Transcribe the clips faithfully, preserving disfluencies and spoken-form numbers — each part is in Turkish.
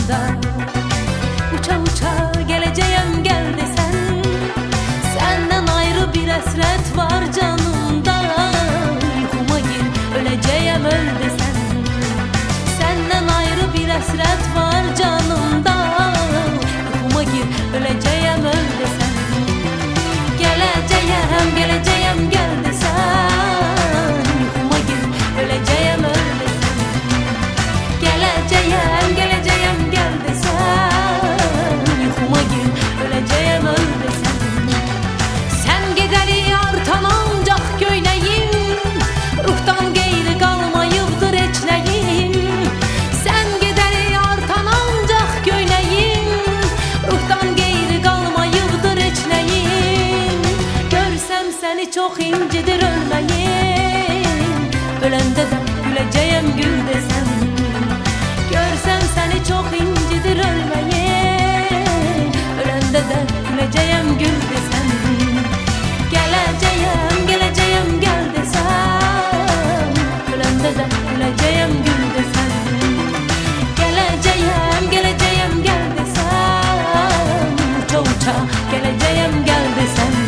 yanında. Uça uça geleceğim gel desen, senden ayrı bir hasret var canımda. Yuhuma gir öleceğim öl desen, senden ayrı bir hasret var canımda. Yuhuma gir öleceğim öl desen, geleceğim geleceğim gel desen, yuhuma gir öleceğim öl desen, geleceğim geleceğim gel desen, yuhuma gir öleceğim öl desen. Sen gideri artan ancak göyneyim, ruhtan geyri kalmayıptır eçleyim. Sen gideri artan ancak göyneyim, ruhtan geyri kalmayıptır eçleyim. Görsem seni çok incidir ölmeyim, ölende de güleceğim gül desen. Görsem seni çok incidir ölmeyim, ölende de güleceğim gül desen. Geleceğim geleceğim gel desen, ölende de güleceğim gül desen. Geleceğim geleceğim gel desen, uça uça geleceğim gel desen.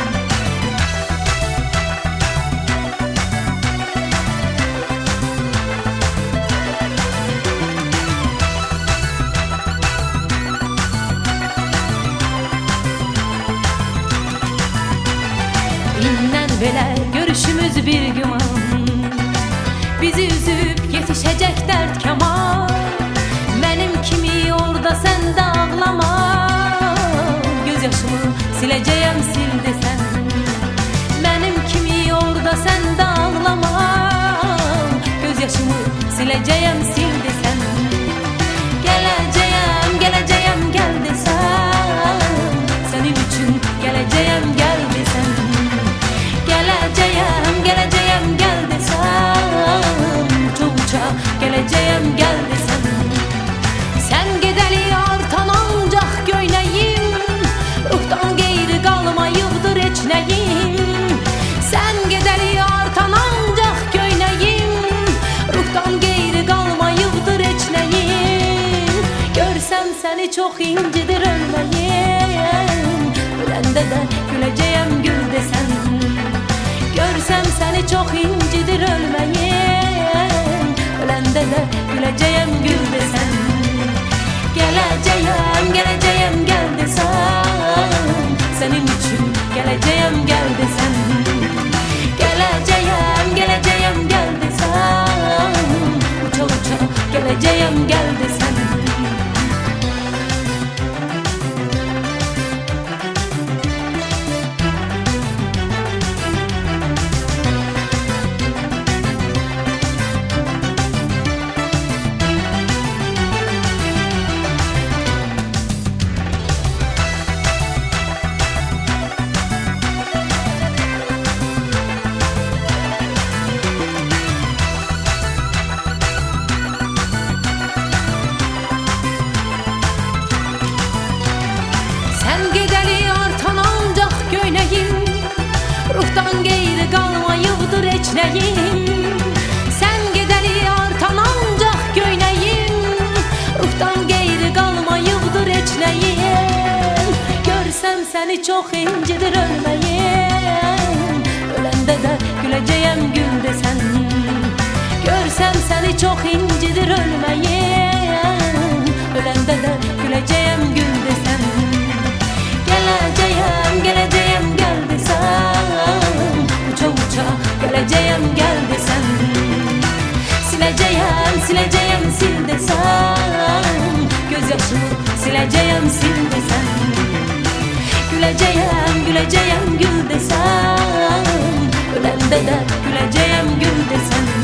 İnnen belə görüşümüz bir güman, bizi üzüp yetişecek dert kemal. Benim kimi orada sen de ağlama, gözyaşımı sileceğim sil desen. Benim kimi orada sen de ağlama, gözyaşımı sileceğim sil desen. Geleceğim geleceğim gel desen, senin için geleceğim gel desen. Geleceğim geleceğim gel desen, uça uça geleceğim gel desen. Sen gideli artan ancak göyneyim, ruhtan geyri kalmayıptır eçleyim. Sen gideli artan ancak göyneyim, ruhtan geyri kalmayıptır eçleyim. Görsem seni çok incidir ölmeyim, ölende de güleceğim gül desen. Görsem seni çok incidir ölmeyim, ölende de güleceğim gül desen. Geleceğim geleceğim gel desen, senin için geleceğim gel desen. Geleceğim geleceğim gel desen, uça uça geleceğim gel desen. Ruhtan geyri kalmayıptır eçleyim. Sen gideli artan ancak göyneyim, ruhtan geyri kalmayıptır eçleyim. Görsem seni çok incidir ölmeyim, ölende de güleceğim gül desen. Görsem seni çok incidir ölmeyim, ölende de güleceğim gül desen. Geleceğim geleceğim gel desen, uça uça geleceğim gel desen. Sileceğim sileceğim sil desen, gözyaşımı sileceğim sil desen. Güleceğim güleceğim gül desen, ölende de güleceğim gül desen.